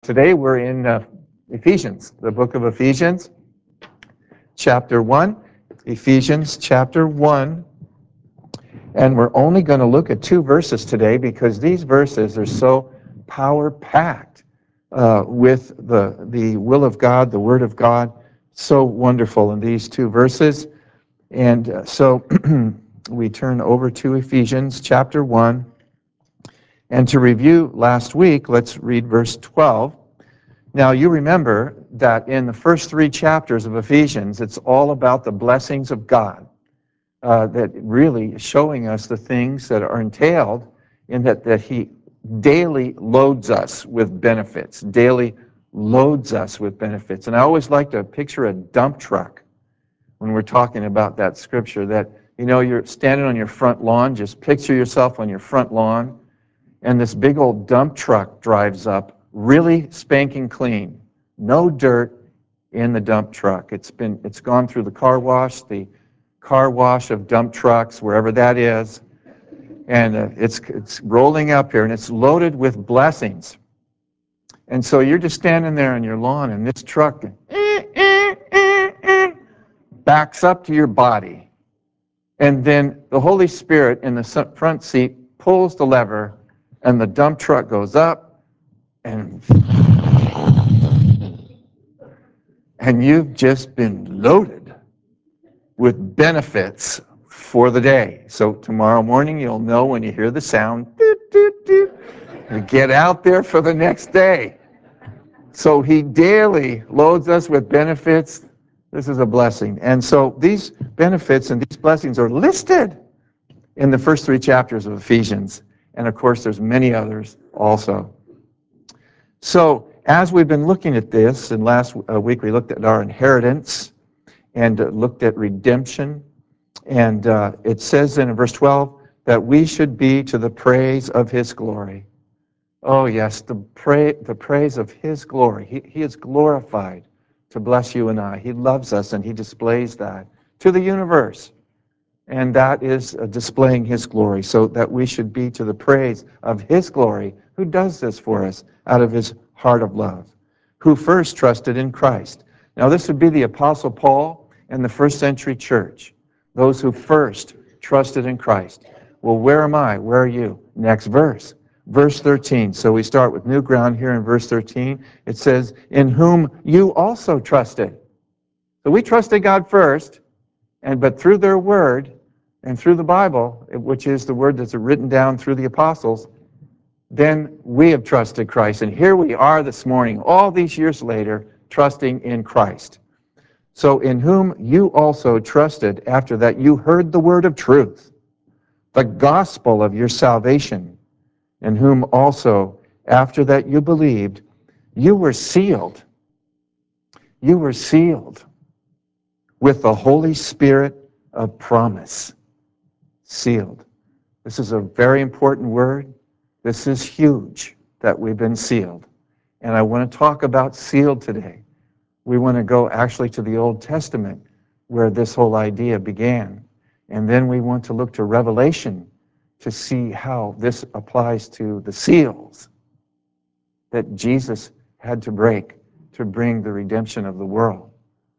Today we're in Ephesians, the book of Ephesians, chapter 1. Ephesians chapter 1. And we're only going to look at two verses today because these verses are so power-packed with the will of God, the Word of God. So wonderful in these two verses. And so we turn over to Ephesians chapter 1. And to review last week, let's read verse 12. Now, you remember that in the first three chapters of Ephesians, it's all about the blessings of God, that really showing us the things that are entailed in that He daily loads us with benefits, daily loads us with benefits. And I always like to picture a dump truck when we're talking about that scripture, that, you're standing on your front lawn, just picture yourself on your front lawn, and this big old dump truck drives up, really spanking clean. No dirt in the dump truck. It's gone through the car wash of dump trucks, wherever that is, and it's rolling up here, and it's loaded with blessings. And so you're just standing there on your lawn, and this truck backs up to your body. And then the Holy Spirit in the front seat pulls the lever, and the dump truck goes up, and you've just been loaded with benefits for the day. So tomorrow morning you'll know when you hear the sound, doot, doot, doot, to get out there for the next day. So He daily loads us with benefits. This is a blessing. And so these benefits and these blessings are listed in the first three chapters of Ephesians. And of course there's many others also. So as we've been looking at this, and last week we looked at our inheritance and looked at redemption, and it says in verse 12 that we should be to the praise of His glory. Oh yes, the praise of His glory. He is glorified to bless you and I. He loves us, and He displays that to the universe. And that is displaying His glory, so that we should be to the praise of His glory, who does this for us out of His heart of love, who first trusted in Christ. Now this would be the Apostle Paul and the first century church, those who first trusted in Christ. Well, where am I? Where are you? Next verse. Verse 13. So we start with new ground here in verse 13. It says, in whom you also trusted. So we trusted God first, but through their word and through the Bible, which is the word that's written down through the apostles, then we have trusted Christ. And here we are this morning, all these years later, trusting in Christ. So in whom you also trusted after that you heard the word of truth, the gospel of your salvation, in whom also after that you believed, you were sealed. You were sealed with the Holy Spirit of promise. Sealed. This is a very important word. This is huge that we've been sealed. And I want to talk about sealed today. We want to go actually to the Old Testament where this whole idea began. And then we want to look to Revelation to see how this applies to the seals that Jesus had to break to bring the redemption of the world,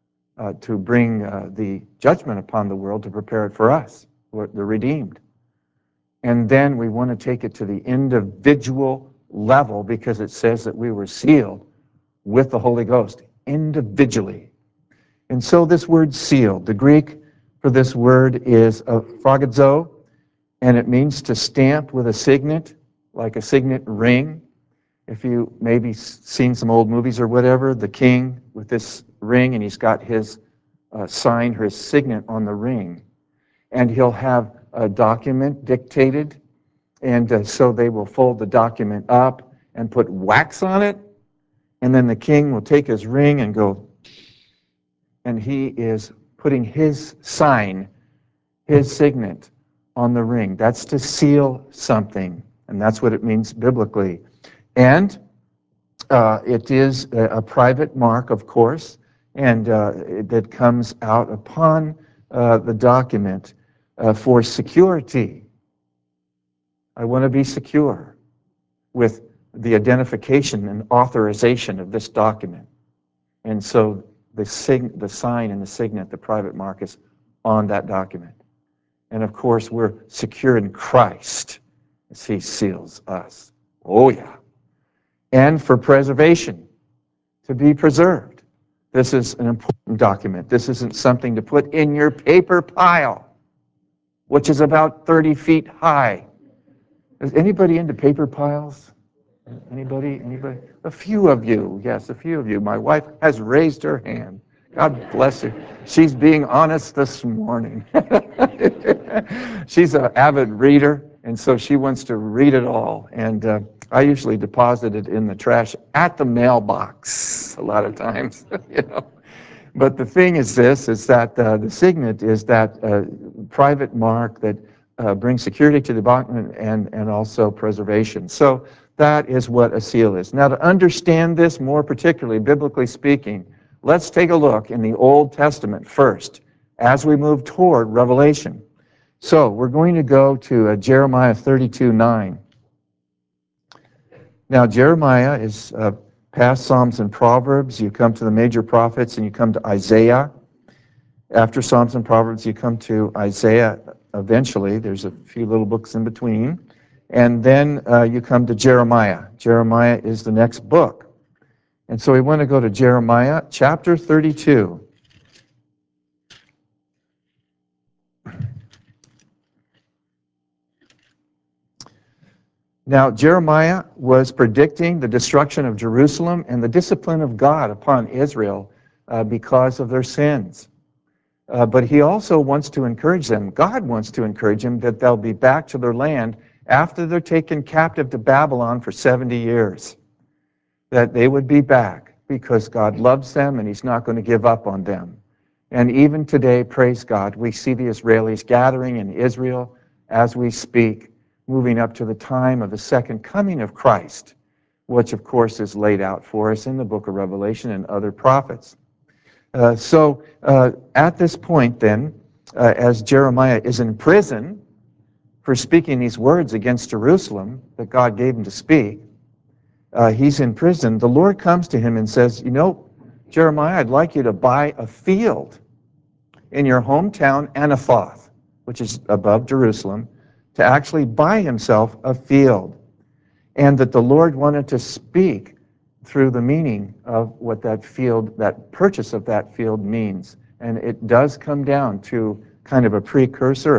to bring the judgment upon the world to prepare it for us, the redeemed. And then we want to take it to the individual level because it says that we were sealed with the Holy Ghost individually. And so this word sealed, the Greek for this word is phragizo, and it means to stamp with a signet, like a signet ring. If you maybe seen some old movies or whatever, the king with this ring, and he's got his sign, his signet on the ring. And he'll have a document dictated, and so they will fold the document up and put wax on it, and then the king will take his ring and go, and he is putting his sign, his signet on the ring. That's to seal something, and that's what it means biblically. And it is a private mark, of course, and that comes out upon the document for security. I want to be secure with the identification and authorization of this document. And so the sign and the signet, the private mark, is on that document. And of course, we're secure in Christ as he seals us. Oh, yeah. And for preservation, to be preserved. This is an important document. This isn't something to put in your paper pile, which is about 30 feet high. Is anybody into paper piles? Anybody? Anybody? A few of you. Yes, a few of you. My wife has raised her hand. God bless her. She's being honest this morning. She's an avid reader, and so she wants to read it all. And I usually deposit it in the trash at the mailbox a lot of times. You know. But the thing is this, is that the signet is that private mark that brings security to the document and also preservation. So that is what a seal is. Now, to understand this more particularly, biblically speaking, let's take a look in the Old Testament first as we move toward Revelation. So we're going to go to Jeremiah 32:9. Now, Jeremiah is past Psalms and Proverbs. You come to the major prophets and you come to Isaiah. After Psalms and Proverbs, you come to Isaiah eventually. There's a few little books in between. And then you come to Jeremiah. Jeremiah is the next book. And so we want to go to Jeremiah chapter 32. Now, Jeremiah was predicting the destruction of Jerusalem and the discipline of God upon Israel because of their sins. But he also wants to encourage them. God wants to encourage them that they'll be back to their land after they're taken captive to Babylon for 70 years. That they would be back because God loves them and he's not going to give up on them. And even today, praise God, we see the Israelis gathering in Israel as we speak, moving up to the time of the second coming of Christ, which of course is laid out for us in the book of Revelation and other prophets. So at this point then, as Jeremiah is in prison for speaking these words against Jerusalem that God gave him to speak, he's in prison. The Lord comes to him and says, you know, Jeremiah, I'd like you to buy a field in your hometown Anathoth, which is above Jerusalem, to actually buy himself a field. And that the Lord wanted to speak through the meaning of what that field, that purchase of that field means. And it does come down to kind of a precursor, a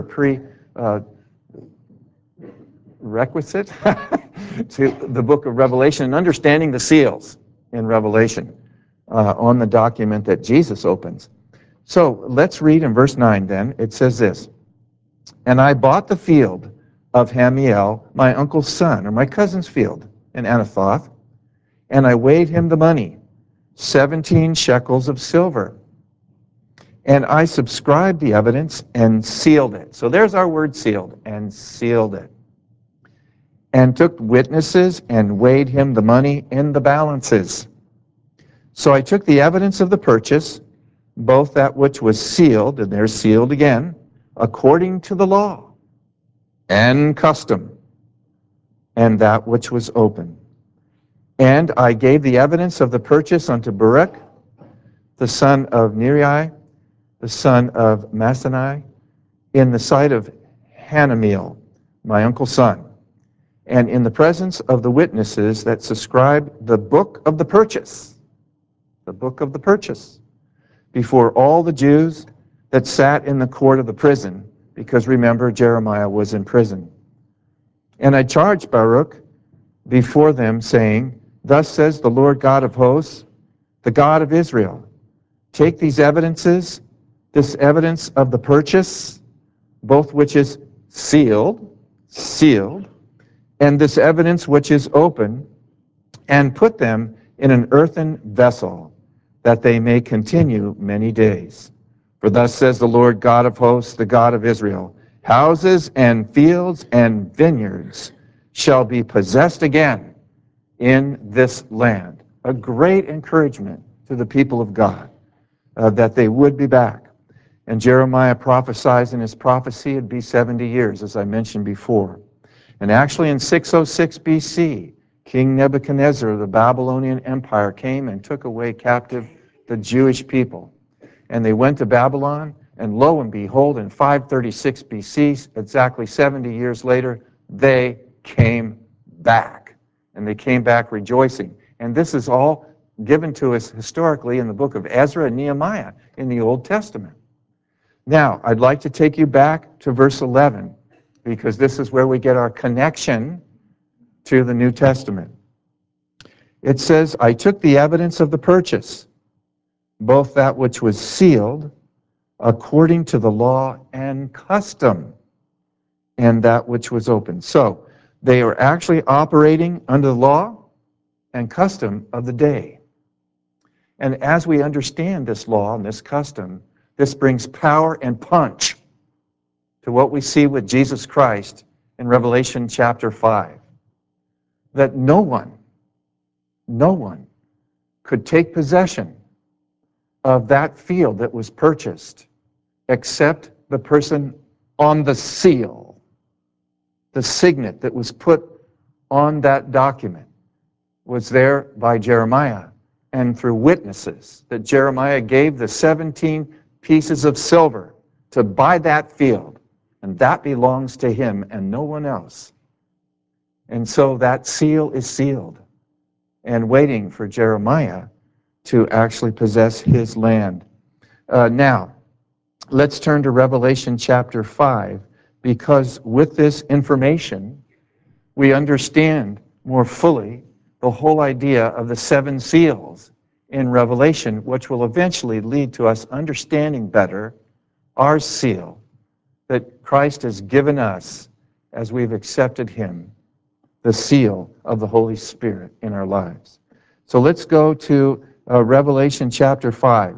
prerequisite to the book of Revelation and understanding the seals in Revelation on the document that Jesus opens. So let's read in verse 9 then. It says this, and I bought the field of Hamiel, my uncle's son, or my cousin's field in Anathoth, and I weighed him the money, 17 shekels of silver. And I subscribed the evidence and sealed it. So there's our word sealed, and sealed it. And took witnesses and weighed him the money in the balances. So I took the evidence of the purchase, both that which was sealed, and there's sealed again, according to the law and custom, and that which was open. And I gave the evidence of the purchase unto Baruch, the son of Neri, the son of Masenai, in the sight of Hanamiel, my uncle's son, and in the presence of the witnesses that subscribed the book of the purchase, before all the Jews that sat in the court of the prison, because remember, Jeremiah was in prison. And I charged Baruch before them, saying, thus says the Lord God of hosts, the God of Israel, take these evidences, this evidence of the purchase, both which is sealed, and this evidence which is open, and put them in an earthen vessel, that they may continue many days. For thus says the Lord God of hosts, the God of Israel, houses and fields and vineyards shall be possessed again in this land. A great encouragement to the people of God, that they would be back. And Jeremiah prophesies in his prophecy it'd be 70 years, as I mentioned before. And actually in 606 BC, King Nebuchadnezzar of the Babylonian Empire came and took away captive the Jewish people. And they went to Babylon, and lo and behold, in 536 BC, exactly 70 years later, they came back. And they came back rejoicing. And this is all given to us historically in the book of Ezra and Nehemiah in the Old Testament. Now, I'd like to take you back to verse 11, because this is where we get our connection to the New Testament. It says, I took the evidence of the purchase, both that which was sealed according to the law and custom, and that which was open. So they are actually operating under the law and custom of the day. And as we understand this law and this custom, this brings power and punch to what we see with Jesus Christ in Revelation chapter 5. That no one could take possession of that field that was purchased except the person on the seal, the signet that was put on that document was there by Jeremiah and through witnesses that Jeremiah gave the 17 pieces of silver to buy that field, and that belongs to him and no one else. And so that seal is sealed and waiting for Jeremiah to actually possess his land. Now, let's turn to Revelation chapter 5, because with this information, we understand more fully the whole idea of the 7 seals in Revelation, which will eventually lead to us understanding better our seal that Christ has given us as we've accepted him, the seal of the Holy Spirit in our lives. So let's go to Revelation chapter 5.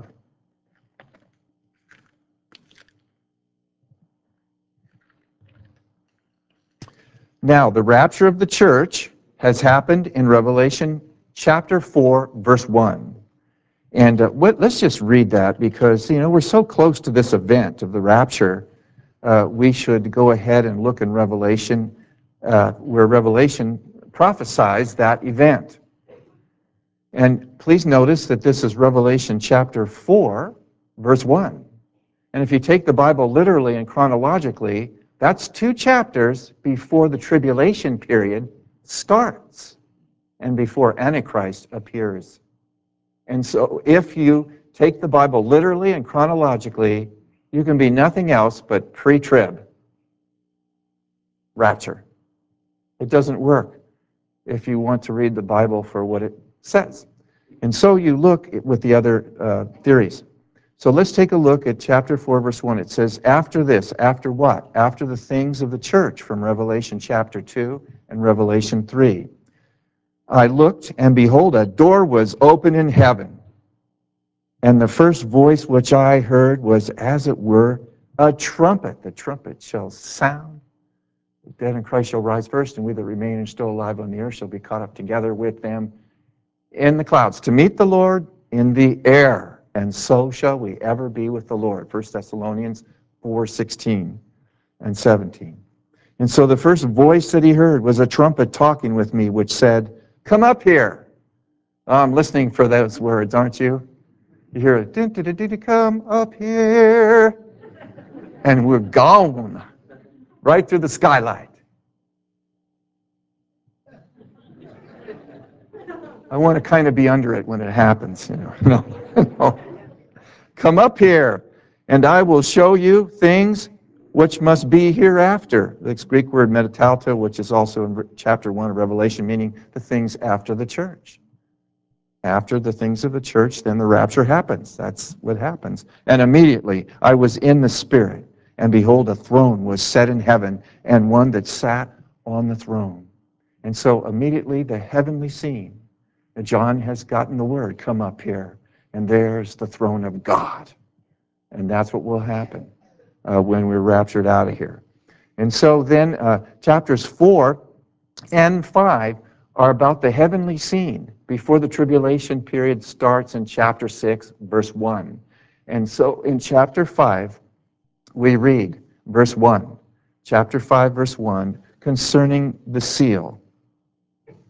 Now, the rapture of the church has happened in Revelation chapter 4, verse 1. And let's just read that, because, we're so close to this event of the rapture. We should go ahead and look in Revelation, where Revelation prophesies that event. And please notice that this is Revelation chapter 4, verse 1. And if you take the Bible literally and chronologically, that's 2 chapters before the tribulation period starts and before Antichrist appears. And so if you take the Bible literally and chronologically, you can be nothing else but pre-trib rapture. It doesn't work if you want to read the Bible for what it says. And so you look with the other theories. So let's take a look at chapter 4, verse 1. It says, after this, after what? After the things of the church, from Revelation chapter 2 and Revelation 3. I looked, and behold, a door was open in heaven. And the first voice which I heard was, as it were, a trumpet. The trumpet shall sound. The dead in Christ shall rise first, and we that remain and still alive on the earth shall be caught up together with them in the clouds to meet the Lord in the air. And so shall we ever be with the Lord. 1 Thessalonians 4:16 and 17. And so the first voice that he heard was a trumpet talking with me, which said, come up here. I'm listening for those words, aren't you? You hear it, come up here. And we're gone right through the skylight. I want to kind of be under it when it happens, No. Come up here, and I will show you things which must be hereafter. This Greek word metatalta, which is also in chapter 1 of Revelation, meaning the things after the church. After the things of the church, then the rapture happens. That's what happens. And immediately I was in the Spirit, and behold, a throne was set in heaven, and one that sat on the throne. And so immediately the heavenly scene, John has gotten the word, come up here, and there's the throne of God. And that's what will happen when we're raptured out of here. And so then chapters 4 and 5 are about the heavenly scene before the tribulation period starts in chapter 6, verse 1. And so in chapter 5, we read verse 1, chapter 5, verse 1, concerning the seal.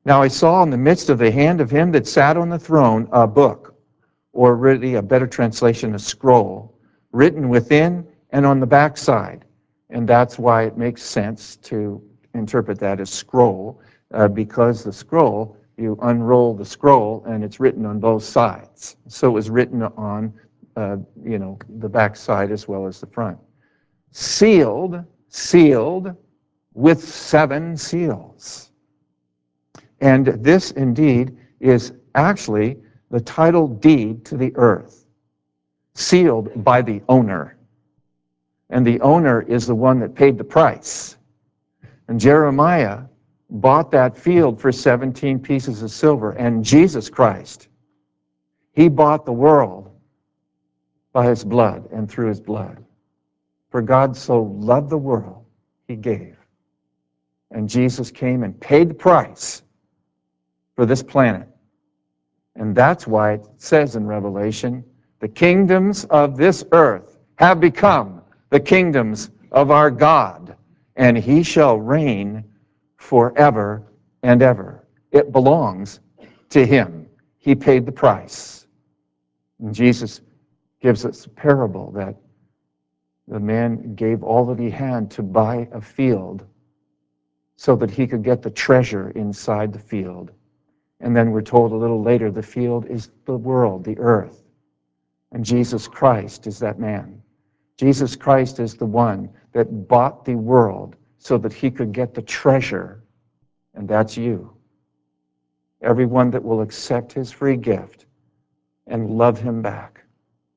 Now I saw in the midst of the hand of him that sat on the throne a book, or really a better translation, a scroll, written within and on the backside. And that's why it makes sense to interpret that as scroll, because the scroll, you unroll the scroll and it's written on both sides. So it was written on the backside as well as the front. Sealed with 7 seals. And this indeed is actually the title deed to the earth, sealed by the owner. And the owner is the one that paid the price. And Jeremiah bought that field for 17 pieces of silver. And Jesus Christ, he bought the world by his blood and through his blood. For God so loved the world, he gave. And Jesus came and paid the price for this planet. And that's why it says in Revelation, the kingdoms of this earth have become the kingdoms of our God, and he shall reign forever and ever. It belongs to him. He paid the price. And Jesus gives us a parable that the man gave all that he had to buy a field so that he could get the treasure inside the field. And then we're told a little later, the field is the world, the earth. And Jesus Christ is that man. Jesus Christ is the one that bought the world so that he could get the treasure. And that's you. Everyone that will accept his free gift and love him back.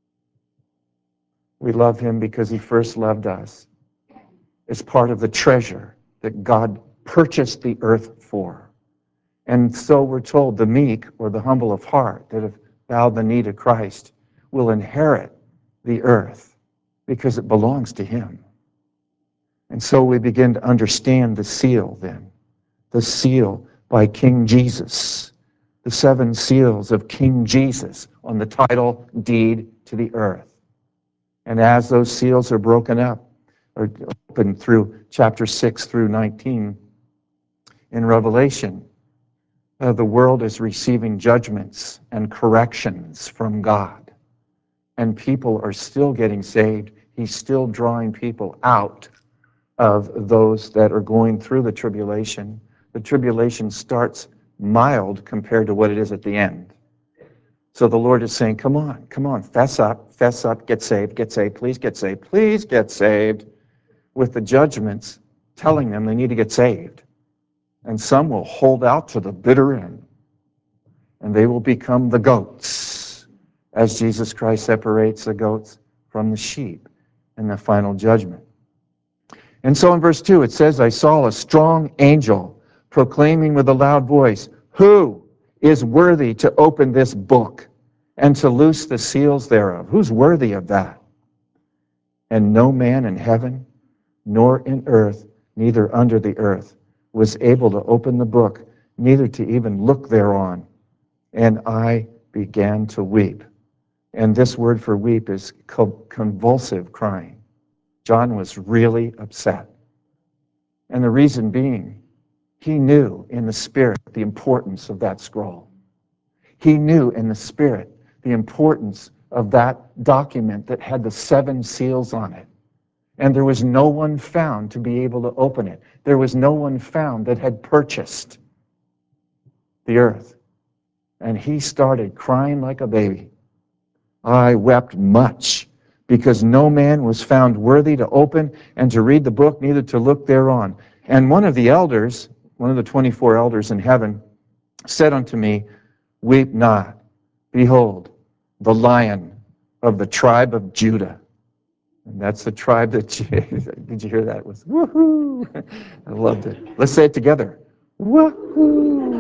We love him because he first loved us. It's part of the treasure that God purchased the earth for. And so we're told the meek or the humble of heart that have bowed the knee to Christ will inherit the earth because it belongs to him. And so we begin to understand the seal then. The seal by King Jesus. The 7 seals of King Jesus on the title deed to the earth. And as those seals are broken up, or opened through chapter 6 through 19 in Revelation, the world is receiving judgments and corrections from God. And people are still getting saved. He's still drawing people out of those that are going through the tribulation. The tribulation starts mild compared to what it is at the end. So the Lord is saying, come on, fess up, get saved, please get saved, with the judgments telling them they need to get saved. And some will hold out to the bitter end. And they will become the goats, as Jesus Christ separates the goats from the sheep in the final judgment. And so in verse 2 it says, I saw a strong angel proclaiming with a loud voice, who is worthy to open this book and to loose the seals thereof? Who's worthy of that? And no man in heaven, nor in earth, neither under the earth, was able to open the book, neither to even look thereon. And I began to weep. And this word for weep is convulsive crying. John was really upset. And the reason being, he knew in the spirit the importance of that scroll. He knew in the spirit the importance of that document that had the 7 seals on it. And there was no one found to be able to open it. There was no one found that had purchased the earth. And he started crying like a baby. I wept much, because no man was found worthy to open and to read the book, neither to look thereon. And one of the elders, one of the 24 elders in heaven, said unto me, weep not. Behold, the Lion of the tribe of Judah. And that's the tribe that, did you hear that? It was woohoo. I loved it. Let's say it together. Woohoo.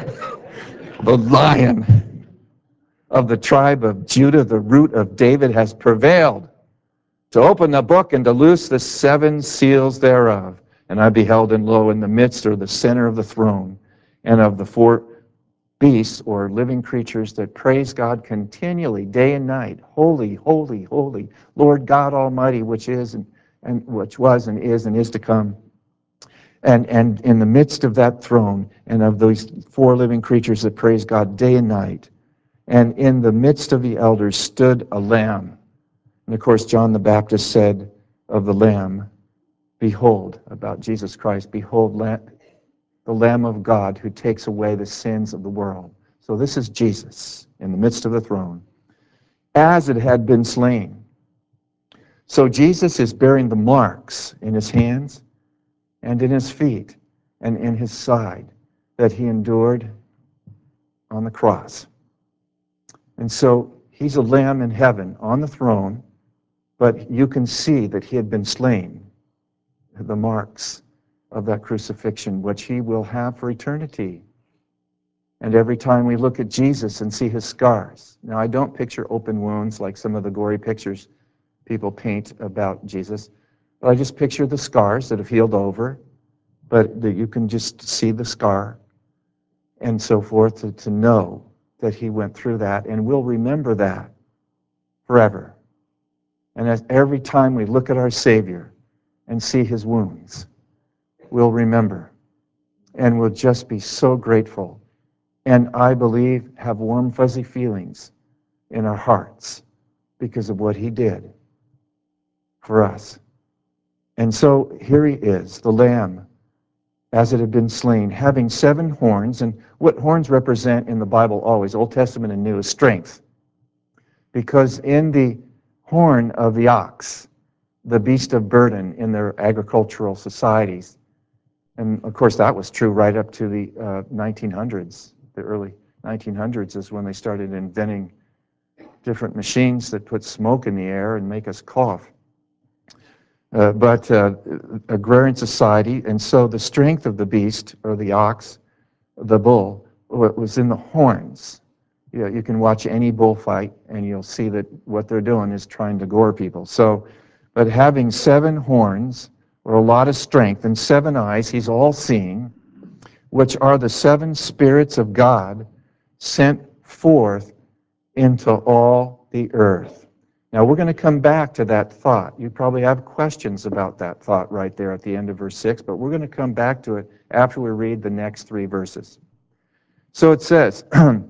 The Lion of the tribe of Judah, the root of David, has prevailed to open the book and to loose the 7 seals thereof. And I beheld, and lo, in the midst, or the center of the throne, and of the 4 beasts or living creatures that praise God continually, day and night, holy, holy, holy, Lord God Almighty, which is and which was and is to come. And in the midst of that throne and of those four living creatures that praise God day and night, and in the midst of the elders stood a lamb. And of course, John the Baptist said of the lamb, behold, about Jesus Christ, behold, the Lamb of God who takes away the sins of the world. So this is Jesus in the midst of the throne, as it had been slain. So Jesus is bearing the marks in his hands and in his feet and in his side that he endured on the cross. And so he's a lamb in heaven on the throne, but you can see that he had been slain, the marks of that crucifixion, which he will have for eternity. And every time we look at Jesus and see his scars, now I don't picture open wounds like some of the gory pictures people paint about Jesus, but I just picture the scars that have healed over, but that you can just see the scar and so forth to know that he went through that, and we'll remember that forever. And as every time we look at our Savior and see his wounds, we'll remember, and we'll just be so grateful, and I believe have warm, fuzzy feelings in our hearts because of what he did for us. And so here he is, the Lamb, as it had been slain, having 7 horns. And what horns represent in the Bible always, Old Testament and New, is strength. Because in the horn of the ox, the beast of burden in their agricultural societies, and of course that was true right up to the 1900s, the early 1900s is when they started inventing different machines that put smoke in the air and make us cough. But agrarian society, and so the strength of the beast, or the ox, the bull, was in the horns. You can watch any bullfight, and you'll see that what they're doing is trying to gore people. So, but having 7 horns, or a lot of strength, and 7 eyes, he's all-seeing, which are the 7 spirits of God sent forth into all the earth. Now, we're going to come back to that thought. You probably have questions about that thought right there at the end of verse 6, but we're going to come back to it after we read the next 3 verses. So it says,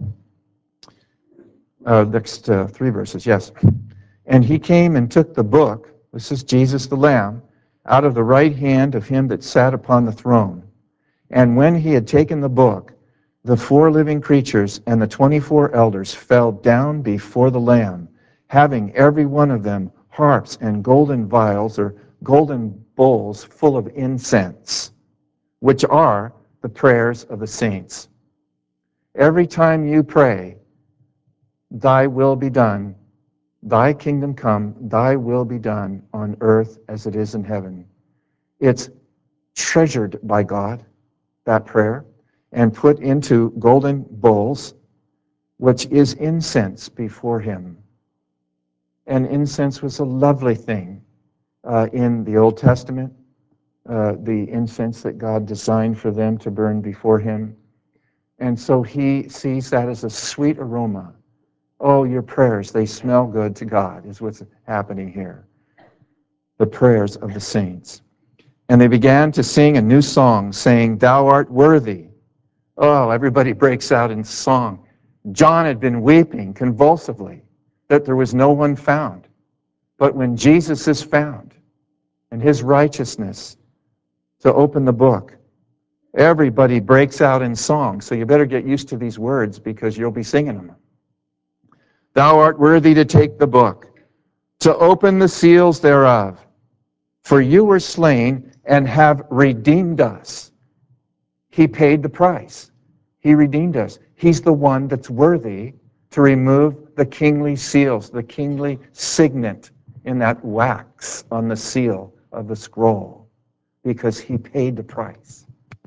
next 3 verses, yes. And he came and took the book, this is Jesus the Lamb, out of the right hand of him that sat upon the throne. And when he had taken the book, the 4 living creatures and the 24 elders fell down before the Lamb, having every one of them harps and golden vials, or golden bowls full of incense, which are the prayers of the saints. Every time you pray, thy will be done, thy kingdom come, thy will be done on earth as it is in heaven. It's treasured by God, that prayer, and put into golden bowls, which is incense before him. And incense was a lovely thing in the Old Testament, the incense that God designed for them to burn before him. And so he sees that as a sweet aroma. Oh, your prayers, they smell good to God, is what's happening here. The prayers of the saints. And they began to sing a new song, saying, Thou art worthy. Oh, everybody breaks out in song. John had been weeping convulsively that there was no one found. But when Jesus is found, and his righteousness to open the book, everybody breaks out in song. So you better get used to these words because you'll be singing them. Thou art worthy to take the book, to open the seals thereof. For you were slain and have redeemed us. He paid the price. He redeemed us. He's the one that's worthy to remove the kingly seals, the kingly signet in that wax on the seal of the scroll, because he paid the price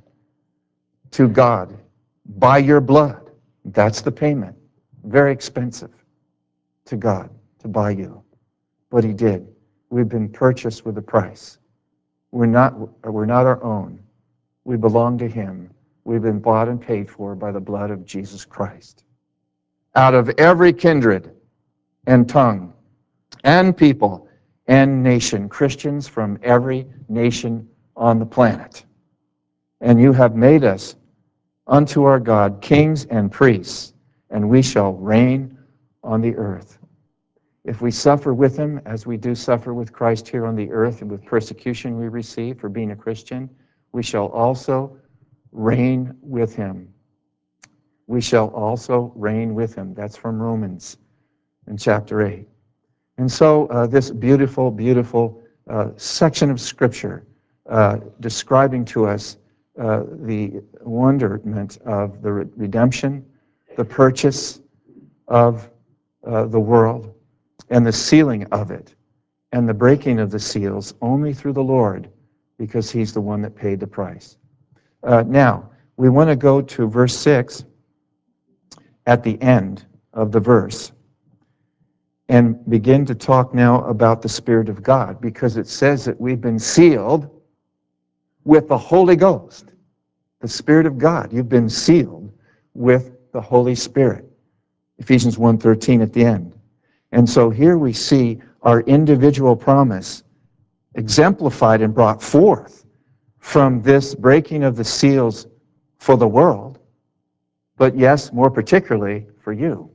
to God by your blood. That's the payment. Very expensive to God to buy you. But he did. We've been purchased with a price. We're not our own. We belong to him. We've been bought and paid for by the blood of Jesus Christ. Out of every kindred and tongue and people and nation, Christians from every nation on the planet. And you have made us unto our God kings and priests, and we shall reign on the earth. If we suffer with him, as we do suffer with Christ here on the earth, and with persecution we receive for being a Christian, we shall also reign with him. We shall also reign with him. That's from Romans in chapter 8. And so this beautiful, beautiful section of Scripture describing to us the wonderment of the redemption, the purchase of the world, and the sealing of it, and the breaking of the seals only through the Lord, because he's the one that paid the price. Now, we want to go to verse 6 at the end of the verse and begin to talk now about the Spirit of God, because it says that we've been sealed with the Holy Ghost, the Spirit of God. You've been sealed with the Holy Spirit. Ephesians 1:13 at the end. And so here we see our individual promise exemplified and brought forth from this breaking of the seals for the world, but yes, more particularly for you.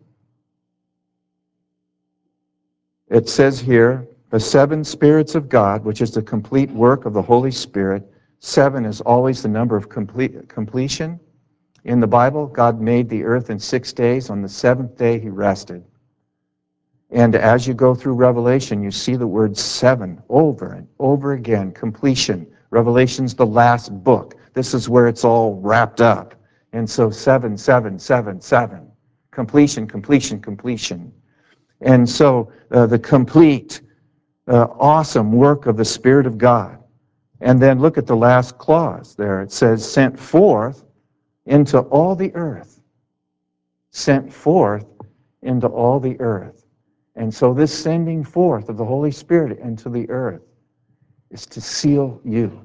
It says here, the seven spirits of God, which is the complete work of the Holy Spirit. 7 is always the number of completion. In the Bible, God made the earth in 6 days. On the 7th day, he rested. And as you go through Revelation, you see the word 7 over and over again. Completion. Revelation's the last book. This is where it's all wrapped up. And so 7, 7, 7, 7. Completion, completion, completion. And so the complete, awesome work of the Spirit of God. And then look at the last clause there. It says, sent forth into all the earth. Sent forth into all the earth. And so this sending forth of the Holy Spirit into the earth is to seal you,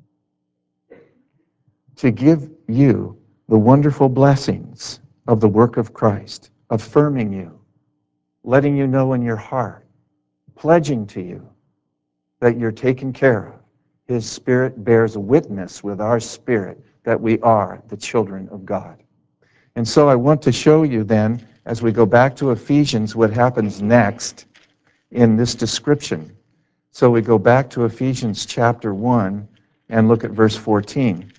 to give you the wonderful blessings of the work of Christ, affirming you, letting you know in your heart, pledging to you that you're taken care of. His Spirit bears witness with our spirit that we are the children of God. And so I want to show you then, as we go back to Ephesians, what happens next in this description. So we go back to Ephesians chapter 1 and look at verse 14.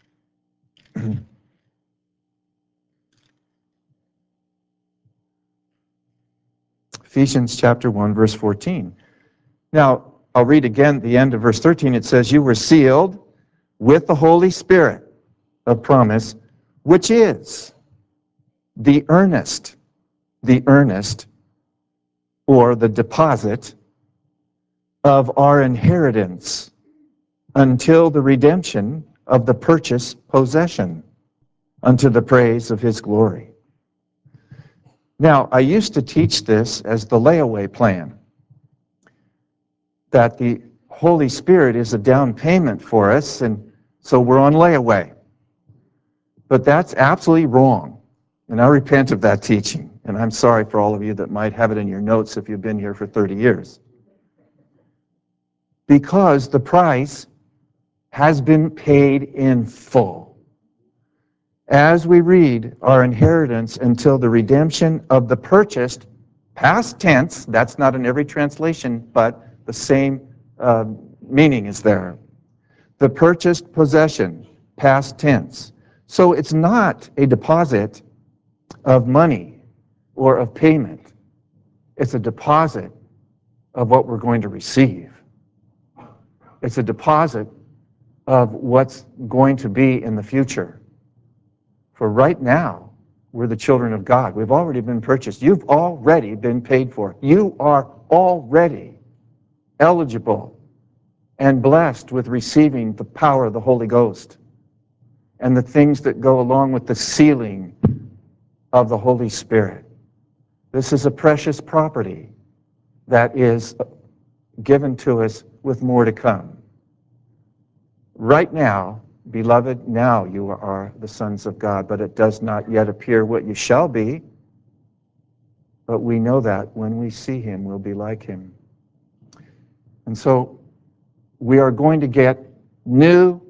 Ephesians chapter 1, verse 14. Now, I'll read again the end of verse 13. It says, you were sealed with the Holy Spirit of promise, which is the earnest, or the deposit of our inheritance until the redemption of the purchased possession, unto the praise of his glory. Now, I used to teach this as the layaway plan, that the Holy Spirit is a down payment for us, and so we're on layaway. But that's absolutely wrong, and I repent of that teaching, and I'm sorry for all of you that might have it in your notes if you've been here for 30 years. Because the price has been paid in full. As we read, our inheritance until the redemption of the purchased, past tense, that's not in every translation, but the same meaning is there. The purchased possession, past tense. So it's not a deposit of money or of payment. It's a deposit of what we're going to receive. It's a deposit of what's going to be in the future. For right now, we're the children of God. We've already been purchased. You've already been paid for. You are already eligible and blessed with receiving the power of the Holy Ghost and the things that go along with the sealing of the Holy Spirit. This is a precious property that is given to us with more to come. Right now, beloved, now you are the sons of God, but it does not yet appear what you shall be. But we know that when we see him, we'll be like him. And so we are going to get new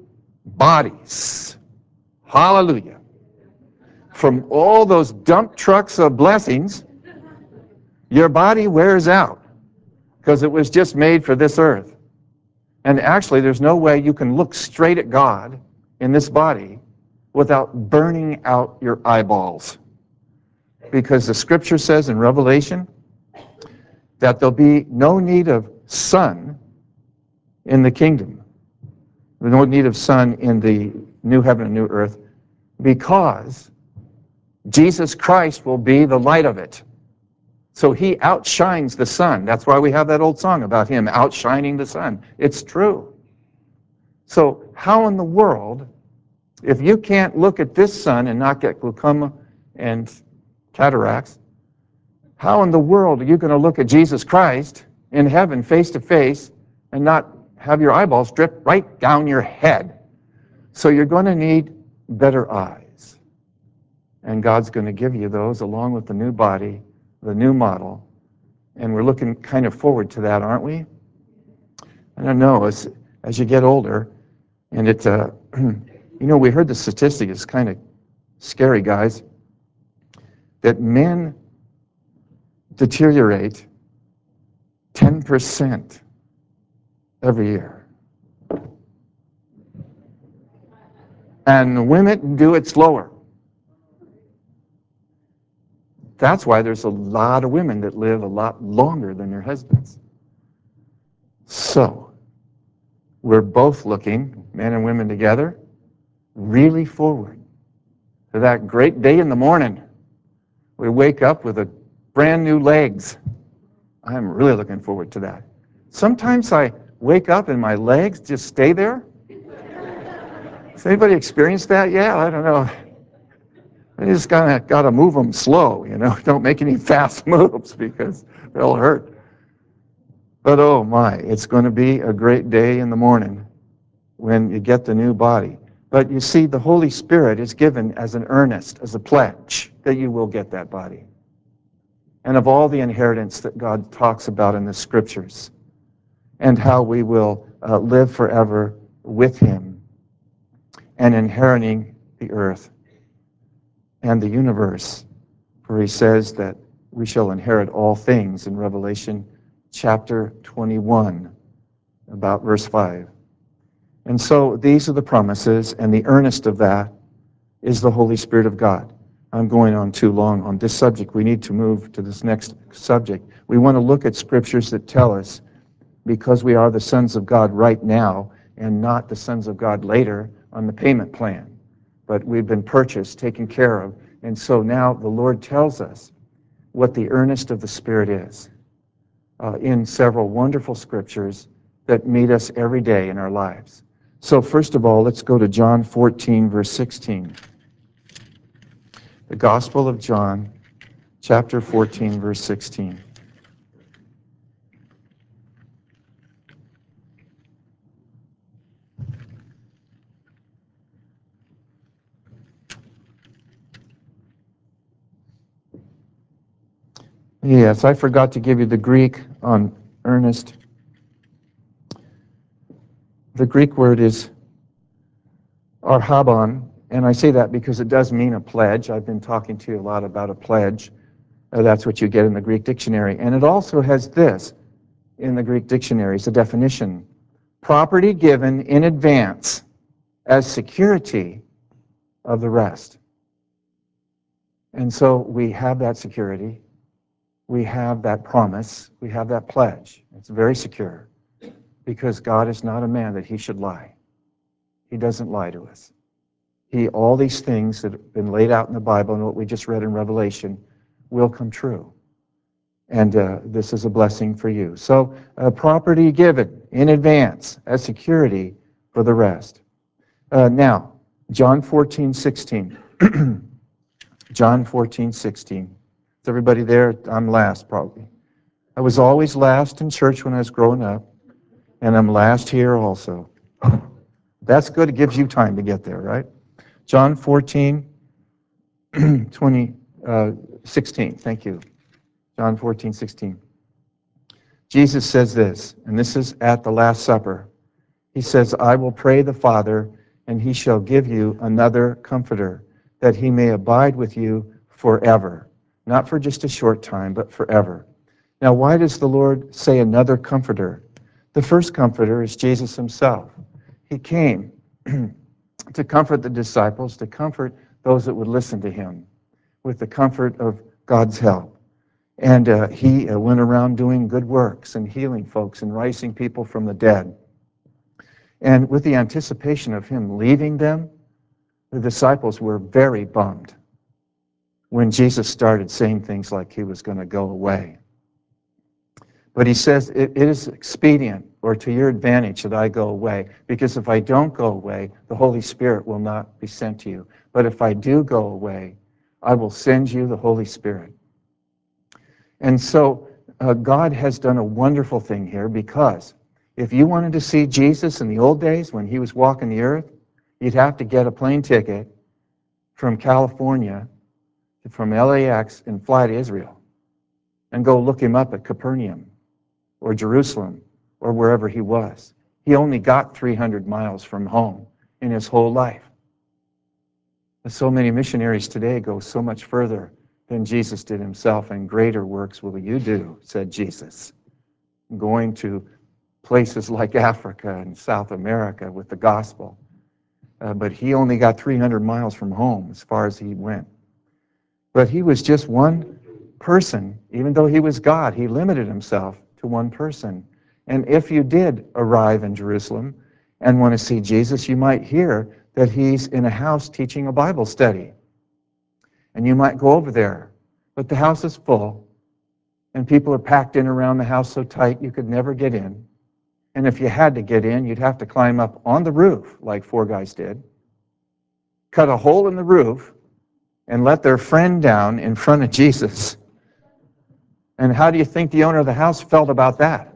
bodies. Hallelujah. From all those dump trucks of blessings, your body wears out because it was just made for this earth. And actually, there's no way you can look straight at God in this body without burning out your eyeballs. Because the scripture says in Revelation that there'll be no need of sun in the kingdom. There's no need of sun in the new heaven and new earth because Jesus Christ will be the light of it. So he outshines the sun. That's why we have that old song about him outshining the sun. It's true. So how in the world, if you can't look at this sun and not get glaucoma and cataracts, how in the world are you going to look at Jesus Christ in heaven face to face and not have your eyeballs drip right down your head? So you're going to need better eyes. And God's going to give you those along with the new body, the new model. And we're looking kind of forward to that, aren't we? I don't know, as you get older, and it, we heard the statistic, it's kind of scary, guys, that men deteriorate 10% every year. And women do it slower. That's why there's a lot of women that live a lot longer than their husbands. So, we're both looking, men and women together, really forward to that great day in the morning. We wake up with a brand new legs. I'm really looking forward to that. Sometimes I wake up and my legs just stay there. Has anybody experienced that yet? I don't know. I just got to move them slow, Don't make any fast moves because they'll hurt. But oh my, it's going to be a great day in the morning when you get the new body. But you see, the Holy Spirit is given as an earnest, as a pledge that you will get that body. And of all the inheritance that God talks about in the scriptures, and how we will live forever with him and inheriting the earth and the universe, for he says that we shall inherit all things in Revelation chapter 21, about verse 5. And so these are the promises, and the earnest of that is the Holy Spirit of God. I'm going on too long on this subject. We need to move to this next subject. We want to look at scriptures that tell us, because we are the sons of God right now and not the sons of God later on the payment plan. But we've been purchased, taken care of. And so now the Lord tells us what the earnest of the Spirit is in several wonderful scriptures that meet us every day in our lives. So first of all, let's go to John 14, verse 16. The Gospel of John, chapter 14, verse 16. Yes, I forgot to give you the Greek on earnest. The Greek word is arhabon, and I say that because it does mean a pledge. I've been talking to you a lot about a pledge. That's what you get in the Greek dictionary. And it also has this in the Greek dictionary. It's a definition. Property given in advance as security of the rest. And so we have that security. We have that promise. We have that pledge. It's very secure because God is not a man that he should lie. He doesn't lie to us. All these things that have been laid out in the Bible and what we just read in Revelation will come true. And this is a blessing for you. So property given in advance as security for the rest. Now, John 14:16. John 14:16. Is everybody there? I'm last, probably. I was always last in church when I was growing up, and I'm last here also. That's good. It gives you time to get there, right? John 16. Thank you. John 14:16. Jesus says this, and this is at the Last Supper. He says, I will pray the Father, and he shall give you another comforter, that he may abide with you forever. Not for just a short time, but forever. Now, why does the Lord say another comforter? The first comforter is Jesus himself. He came to comfort the disciples, to comfort those that would listen to him with the comfort of God's help. And he went around doing good works and healing folks and raising people from the dead. And with the anticipation of him leaving them, the disciples were very bummed when Jesus started saying things like he was going to go away. But he says, it is expedient or to your advantage that I go away, because if I don't go away, the Holy Spirit will not be sent to you. But if I do go away, I will send you the Holy Spirit. And so God has done a wonderful thing here, because if you wanted to see Jesus in the old days when he was walking the earth, you'd have to get a plane ticket from California, from LAX, and fly to Israel and go look him up at Capernaum or Jerusalem or wherever he was. He only got 300 miles from home in his whole life. And so many missionaries today go so much further than Jesus did himself, and greater works will you do, said Jesus, going to places like Africa and South America with the gospel. But he only got 300 miles from home as far as he went. But he was just one person. Even though he was God, he limited himself to one person. And if you did arrive in Jerusalem and want to see Jesus, you might hear that he's in a house teaching a Bible study. And you might go over there. But the house is full, and people are packed in around the house so tight you could never get in. And if you had to get in, you'd have to climb up on the roof, like four guys did, cut a hole in the roof, and let their friend down in front of Jesus. And how do you think the owner of the house felt about that?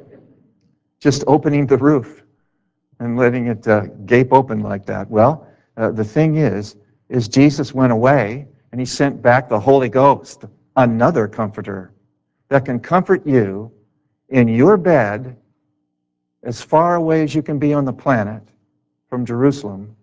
Just opening the roof and letting it gape open like that. Well, the thing is Jesus went away, and he sent back the Holy Ghost, another comforter that can comfort you in your bed as far away as you can be on the planet from Jerusalem.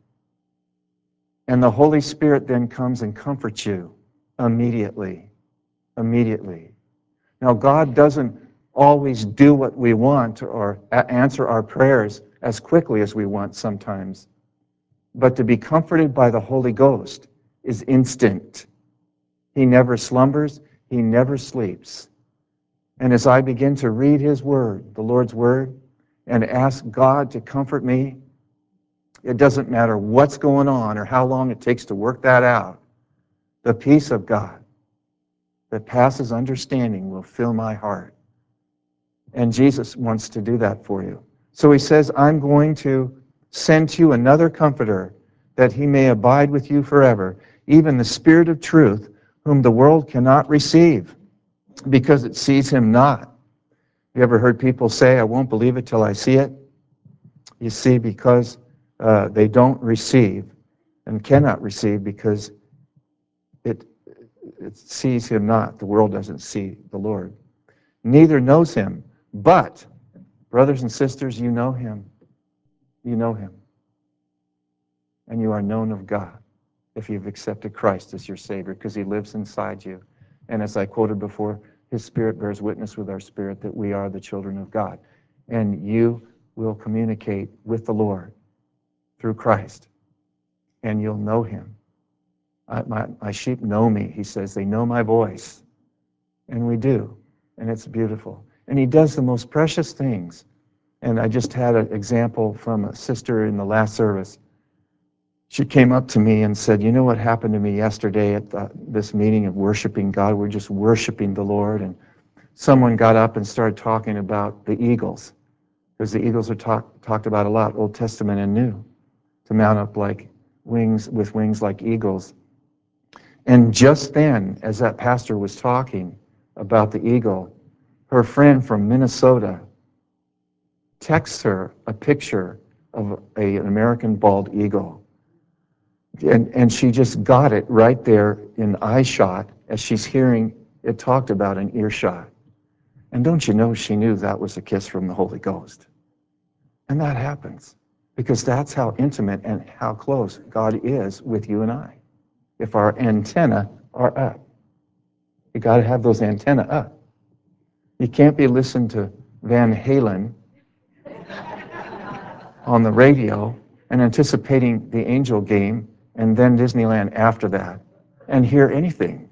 And the Holy Spirit then comes and comforts you immediately. Immediately. Now, God doesn't always do what we want or answer our prayers as quickly as we want sometimes. But to be comforted by the Holy Ghost is instant. He never slumbers. He never sleeps. And as I begin to read his word, the Lord's word, and ask God to comfort me, it doesn't matter what's going on or how long it takes to work that out. The peace of God that passes understanding will fill my heart. And Jesus wants to do that for you. So he says, I'm going to send you another comforter, that he may abide with you forever, even the Spirit of truth, whom the world cannot receive, because it sees him not. You ever heard people say, I won't believe it till I see it? You see, because they don't receive and cannot receive, because it sees him not. The world doesn't see the Lord. Neither knows him. But, brothers and sisters, you know him. You know him. And you are known of God if you've accepted Christ as your Savior, because he lives inside you. And as I quoted before, his Spirit bears witness with our spirit that we are the children of God. And you will communicate with the Lord through Christ, and you'll know him. My sheep know me, he says. They know my voice. And we do. And it's beautiful. And he does the most precious things. And I just had an example from a sister in the last service. She came up to me and said, you know what happened to me yesterday at this meeting of worshiping God? We're just worshiping the Lord. And someone got up and started talking about the eagles, because the eagles are talked about a lot, Old Testament and New, to mount up like wings, with wings like eagles. And just then, as that pastor was talking about the eagle, her friend from Minnesota texts her a picture of an American bald eagle. And she just got it right there in eye shot as she's hearing it talked about in earshot. And don't you know, she knew that was a kiss from the Holy Ghost. And that happens. because that's how intimate and how close God is with you and I. If our antenna are up, you got to have those antenna up. You can't be listening to Van Halen on the radio and anticipating the Angel game and then Disneyland after that and hear anything.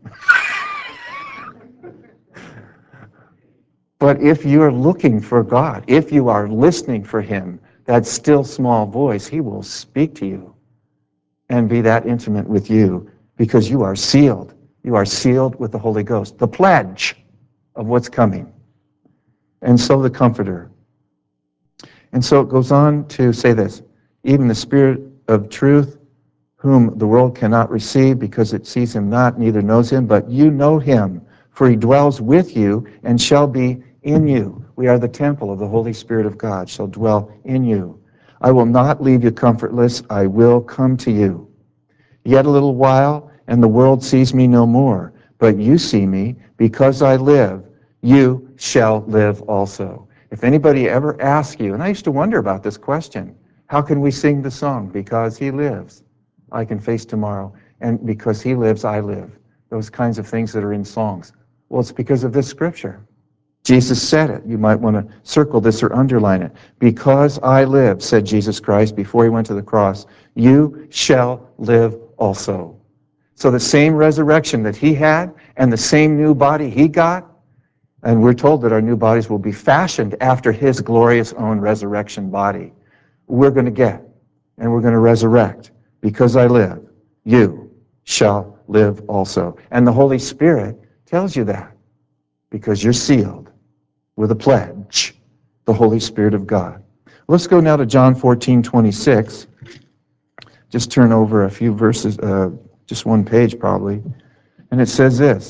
But if you're looking for God, if you are listening for Him, that still small voice, He will speak to you and be that intimate with you because you are sealed. You are sealed with the Holy Ghost, the pledge of what's coming. And so the Comforter. And so it goes on to say this, even the Spirit of truth, whom the world cannot receive because it sees Him not, neither knows Him, but you know Him, for He dwells with you and shall be in you. We are the temple of the Holy Spirit of God, shall dwell in you. I will not leave you comfortless, I will come to you. Yet a little while, and the world sees me no more, but you see me, because I live, you shall live also. If anybody ever asks you, and I used to wonder about this question, how can we sing the song, because He lives, I can face tomorrow, and because He lives, I live. Those kinds of things that are in songs. Well, it's because of this scripture. Jesus said it. You might want to circle this or underline it. Because I live, said Jesus Christ before He went to the cross, you shall live also. So the same resurrection that He had and the same new body He got, and we're told that our new bodies will be fashioned after His glorious own resurrection body, we're going to get, and we're going to resurrect. Because I live, you shall live also. And the Holy Spirit tells you that because you're sealed with a pledge, the Holy Spirit of God. Let's go now to John 14:26. Just turn over a few verses, just one page probably. And it says this,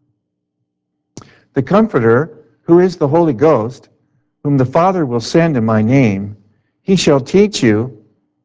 the Comforter, who is the Holy Ghost, whom the Father will send in my name, He shall teach you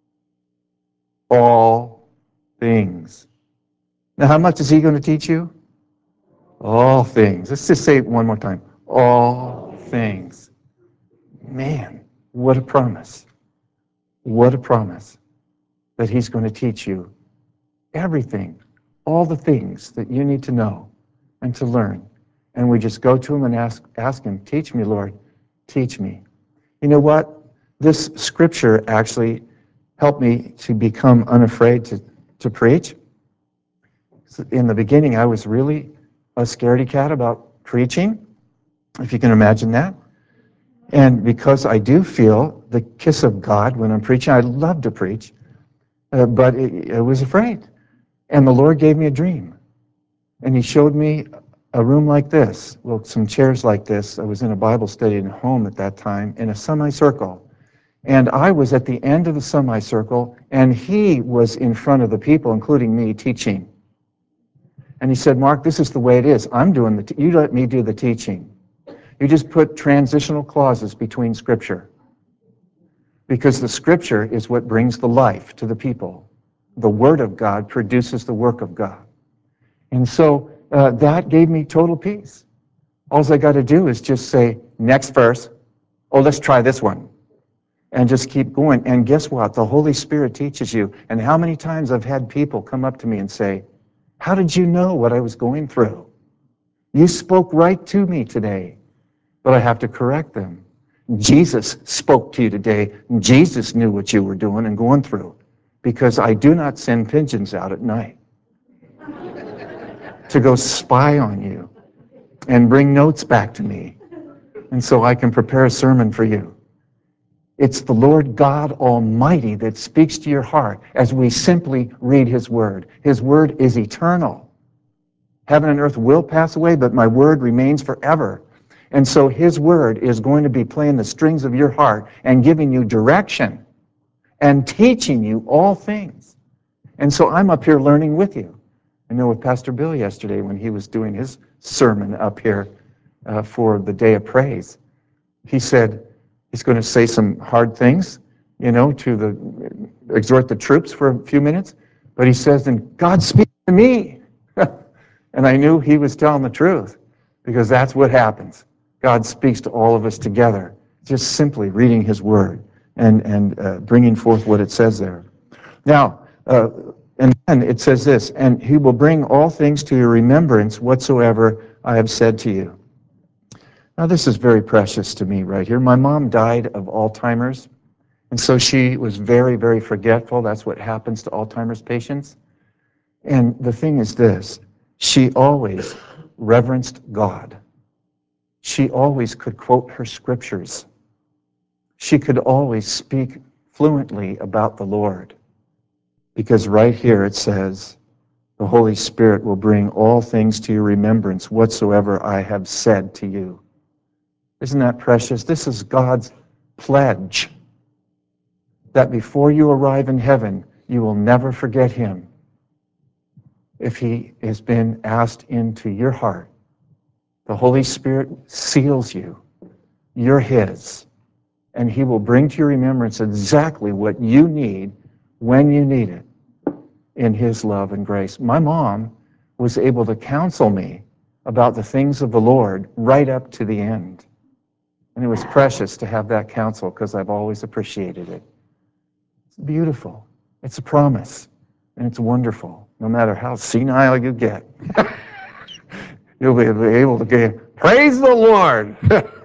all things. Now, how much is He going to teach you? All things. Let's just say it one more time. All things. Man, what a promise. What a promise that He's going to teach you everything, all the things that you need to know and to learn. And we just go to Him and ask Him, teach me, Lord, teach me. You know what? This scripture actually helped me to become unafraid to preach. In the beginning, I was really a scaredy cat about preaching, if you can imagine that. And because I do feel the kiss of God when I'm preaching, I love to preach, but I was afraid. And the Lord gave me a dream. And He showed me a room like this, well, some chairs like this. I was in a Bible study at home at that time in a semicircle. And I was at the end of the semicircle, and He was in front of the people, including me, teaching. And He said, Mark, this is the way it is. I'm doing you let me do the teaching. You just put transitional clauses between Scripture. Because the Scripture is what brings the life to the people. The Word of God produces the work of God. And so that gave me total peace. All I got to do is just say, next verse, oh, let's try this one. And just keep going. And guess what? The Holy Spirit teaches you. And how many times I've had people come up to me and say, how did you know what I was going through? You spoke right to me today. But I have to correct them. Jesus spoke to you today. Jesus knew what you were doing and going through. Because I do not send pigeons out at night to go spy on you and bring notes back to me. And so I can prepare a sermon for you. It's the Lord God Almighty that speaks to your heart as we simply read His Word. His Word is eternal. Heaven and earth will pass away, but my Word remains forever. And so His Word is going to be playing the strings of your heart and giving you direction and teaching you all things. And so I'm up here learning with you. I know with Pastor Bill yesterday when he was doing his sermon up here for the Day of Praise, he said he's going to say some hard things, to exhort the troops for a few minutes. But he says, and God speaks to me. And I knew he was telling the truth because that's what happens. God speaks to all of us together, just simply reading His Word. and bringing forth what it says there. Now, and then it says this, and he will bring all things to your remembrance whatsoever I have said to you. Now, this is very precious to me right here. My mom died of Alzheimer's, and so she was very, very forgetful. That's what happens to Alzheimer's patients. And the thing is this, she always reverenced God. She always could quote her scriptures. She could always speak fluently about the Lord. Because right here it says, the Holy Spirit will bring all things to your remembrance whatsoever I have said to you. Isn't that precious? This is God's pledge that before you arrive in heaven, you will never forget him. If he has been asked into your heart, the Holy Spirit seals you. You're his. And he will bring to your remembrance exactly what you need when you need it in his love and grace. My mom was able to counsel me about the things of the Lord right up to the end. And it was precious to have that counsel because I've always appreciated it. It's beautiful. It's a promise. And it's wonderful. No matter how senile you get, you'll be able to get, praise the Lord.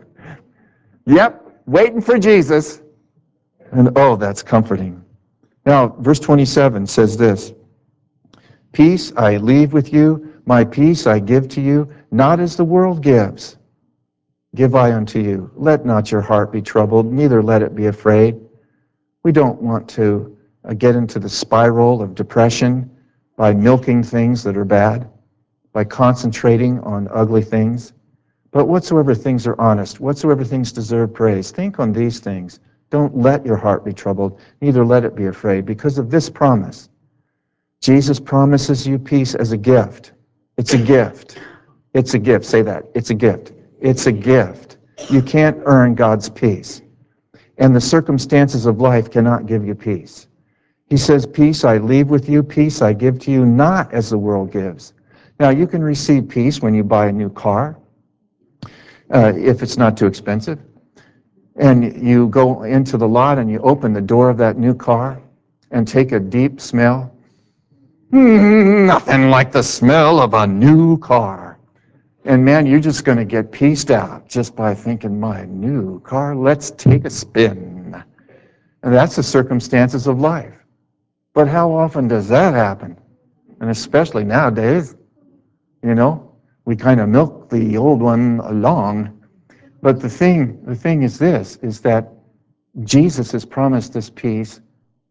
Yep, waiting for Jesus. And oh, that's comforting. Now, verse 27 says this, peace I leave with you, my peace I give to you, not as the world gives. Give I unto you. Let not your heart be troubled, neither let it be afraid. We don't want to get into the spiral of depression by milking things that are bad, by concentrating on ugly things. But whatsoever things are honest, whatsoever things deserve praise, think on these things. Don't let your heart be troubled, neither let it be afraid, because of this promise. Jesus promises you peace as a gift. It's a gift. It's a gift. Say that. It's a gift. It's a gift. You can't earn God's peace. And the circumstances of life cannot give you peace. He says, peace I leave with you, peace I give to you, not as the world gives. Now, you can receive peace when you buy a new car, if it's not too expensive. And you go into the lot and you open the door of that new car and take a deep smell. Nothing like the smell of a new car. And man, you're just going to get pieced out just by thinking, my new car, let's take a spin. And that's the circumstances of life. But how often does that happen? And especially nowadays, we kind of milk the old one along. But the thing is this, is that Jesus has promised this peace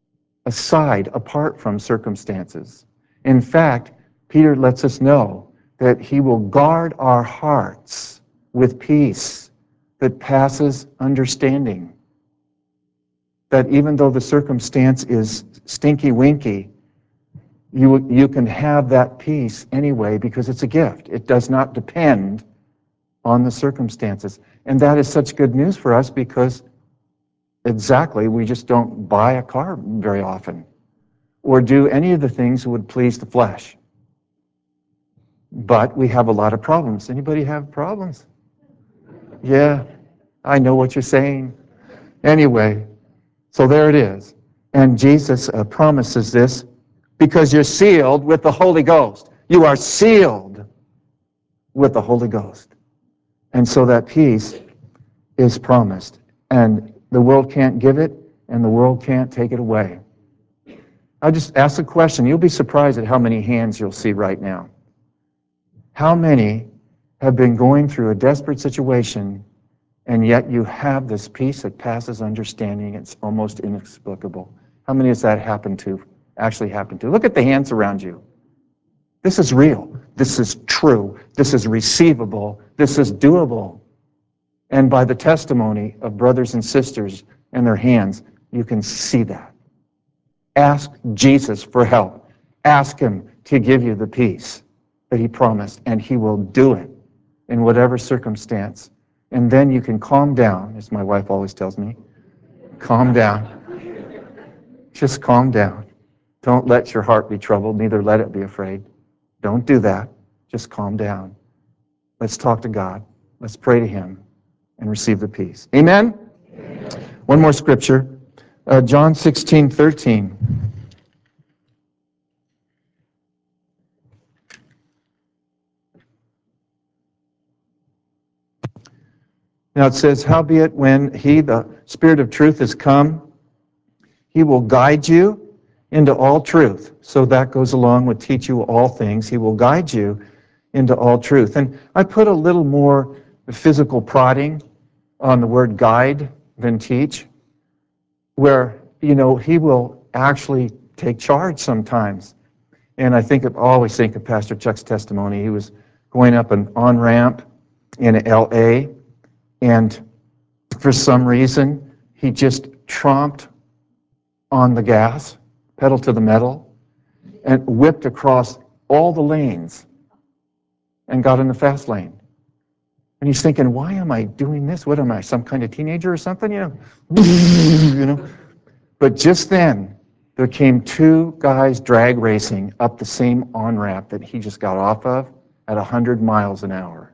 apart from circumstances. In fact, Peter lets us know that he will guard our hearts with peace that passes understanding. That even though the circumstance is stinky-winky, you can have that peace anyway because it's a gift. It does not depend on the circumstances. And that is such good news for us because exactly, we just don't buy a car very often or do any of the things that would please the flesh. But we have a lot of problems. Anybody have problems? Yeah, I know what you're saying. Anyway, so there it is. And Jesus promises this because you're sealed with the Holy Ghost. You are sealed with the Holy Ghost. And so that peace is promised. And the world can't give it, and the world can't take it away. I'll just ask a question. You'll be surprised at how many hands you'll see right now. How many have been going through a desperate situation, and yet you have this peace that passes understanding? It's almost inexplicable. How many has that actually happened to? Look at the hands around you. This is real. This is true. This is receivable. This is doable. And by the testimony of brothers and sisters and their hands, you can see that. Ask Jesus for help. Ask him to give you the peace that he promised, and he will do it in whatever circumstance. And then you can calm down, as my wife always tells me. Calm down. Just calm down. Don't let your heart be troubled, neither let it be afraid. Don't do that. Just calm down. Let's talk to God. Let's pray to him and receive the peace. Amen? Amen. One more scripture. John 16:13. Now it says, howbeit when he, the Spirit of truth, is come, he will guide you into all truth. So that goes along with teach you all things. He will guide you into all truth. And I put a little more physical prodding on the word guide than teach, where, he will actually take charge sometimes. And I always think of Pastor Chuck's testimony. He was going up an on-ramp in L.A., and for some reason, he just tromped on the gas, pedal to the metal, and whipped across all the lanes and got in the fast lane. And he's thinking, why am I doing this? What am I, some kind of teenager or something? But just then, there came two guys drag racing up the same on-ramp that he just got off of at 100 miles an hour.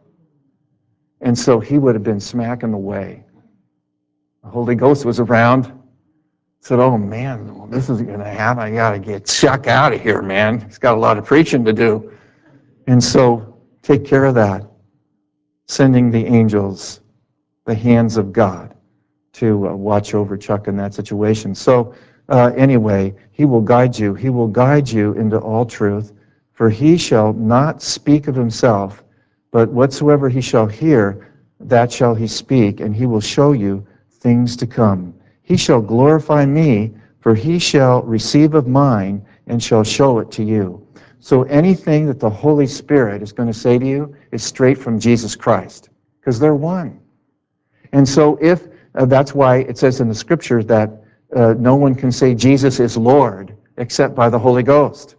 And so he would have been smack in the way. The Holy Ghost was around, said, oh man, this is going to happen. I got to get Chuck out of here, man. He's got a lot of preaching to do. And so take care of that, sending the angels, the hands of God, to watch over Chuck in that situation. So anyway, he will guide you. He will guide you into all truth, for he shall not speak of himself, but whatsoever he shall hear, that shall he speak, and he will show you things to come. He shall glorify me, for he shall receive of mine, and shall show it to you. So anything that the Holy Spirit is going to say to you is straight from Jesus Christ, because they're one. And so if that's why it says in the Scriptures that no one can say Jesus is Lord except by the Holy Ghost,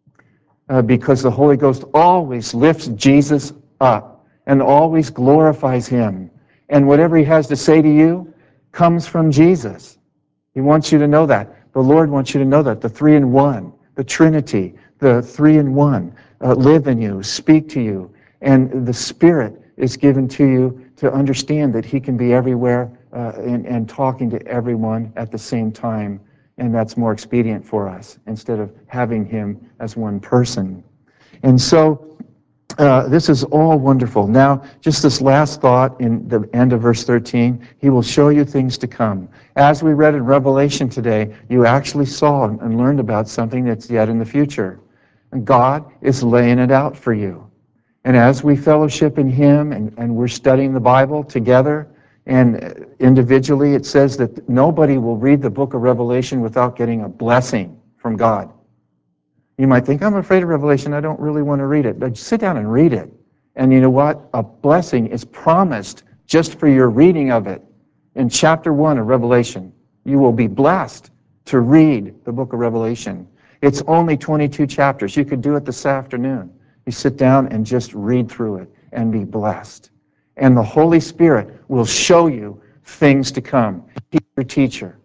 because the Holy Ghost always lifts Jesus up and always glorifies him. And whatever he has to say to you comes from Jesus. He wants you to know that. The Lord wants you to know that. The three in one, the Trinity, the three in one live in you, speak to you. And the Spirit is given to you to understand that he can be everywhere and talking to everyone at the same time. And that's more expedient for us instead of having him as one person. And so this is all wonderful. Now, just this last thought in the end of verse 13, he will show you things to come. As we read in Revelation today, you actually saw and learned about something that's yet in the future. And God is laying it out for you. And as we fellowship in him and we're studying the Bible together and individually, it says that nobody will read the book of Revelation without getting a blessing from God. You might think, I'm afraid of Revelation. I don't really want to read it. But sit down and read it. And you know what? A blessing is promised just for your reading of it. In chapter 1 of Revelation, you will be blessed to read the book of Revelation. It's only 22 chapters. You could do it this afternoon. You sit down and just read through it and be blessed. And the Holy Spirit will show you things to come. He's your teacher.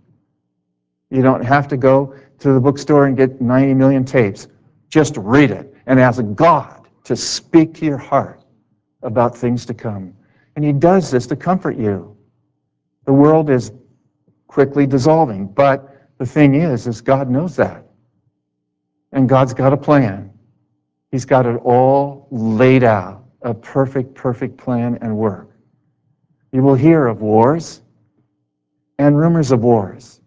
You don't have to go to the bookstore and get 90 million tapes. Just read it and ask God to speak to your heart about things to come. And he does this to comfort you. The world is quickly dissolving, but the thing is God knows that. And God's got a plan. He's got it all laid out, a perfect, perfect plan and work. You will hear of wars and rumors of wars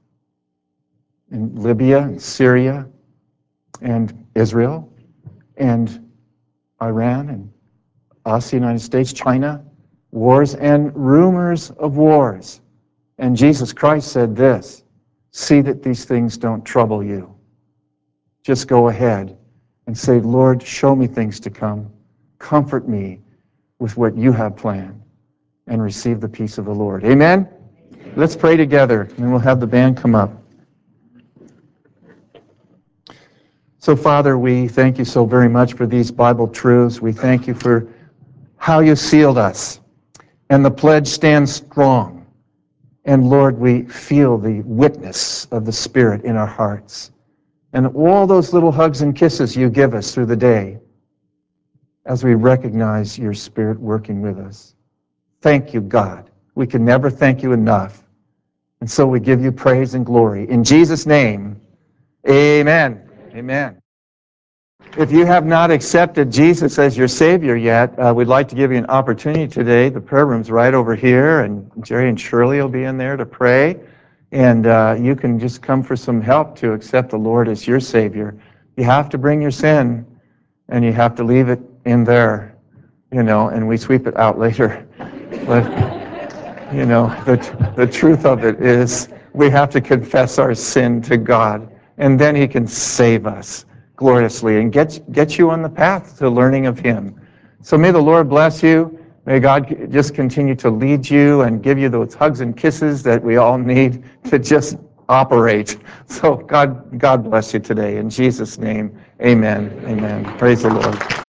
in Libya and Syria and Israel and Iran and us, the United States, China, wars and rumors of wars. And Jesus Christ said this, see that these things don't trouble you. Just go ahead and say, Lord, show me things to come. Comfort me with what you have planned and receive the peace of the Lord. Amen? Let's pray together and we'll have the band come up. So, Father, we thank you so very much for these Bible truths. We thank you for how you sealed us. And the pledge stands strong. And Lord, we feel the witness of the Spirit in our hearts. And all those little hugs and kisses you give us through the day as we recognize your Spirit working with us. Thank you, God. We can never thank you enough. And so we give you praise and glory. In Jesus' name, amen. Amen. If you have not accepted Jesus as your Savior yet, we'd like to give you an opportunity today. The prayer room's right over here, and Jerry and Shirley will be in there to pray. And you can just come for some help to accept the Lord as your Savior. You have to bring your sin, and you have to leave it in there, and we sweep it out later. But the truth of it is we have to confess our sin to God, and then He can save us gloriously and get you on the path to learning of Him. So may the Lord bless you. May God just continue to lead you and give you those hugs and kisses that we all need to just operate. So God bless you today. In Jesus' name, amen. Amen. Praise the Lord.